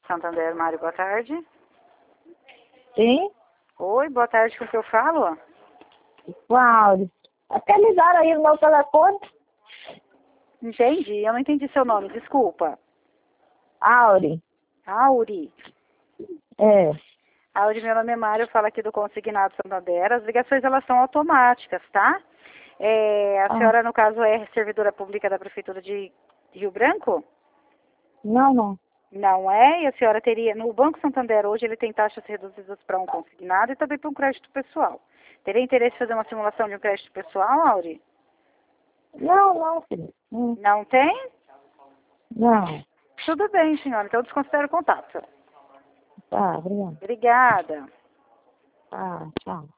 Santander, Mário, boa tarde. Sim? Oi, boa tarde, com o que eu falo? Áurea. Até ligaram aí no meu telefone. Entendi, eu não entendi seu nome, desculpa. Áurea. Auri. É. Auri, meu nome é Mário, eu falo aqui do Consignado Santander. As ligações, elas são automáticas, tá? A senhora, no caso, é servidora pública da Prefeitura de Rio Branco? Não. Não é? E a senhora teria, no Banco Santander hoje, ele tem taxas reduzidas para um consignado e também para um crédito pessoal. Teria interesse em fazer uma simulação de um crédito pessoal, Auri? Não, filho. Não tem? Não. Tudo bem, senhora, então eu desconsidero o contato. Tá, obrigada. Obrigada. Tá, tchau.